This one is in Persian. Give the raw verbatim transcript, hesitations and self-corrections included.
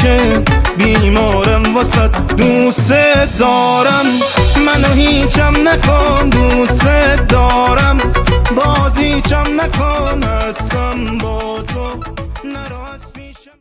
که بیمارم واسه دوست دارم. منو هیچم نکن دوست دارم، بازیچم نکن هستم با تو نراست.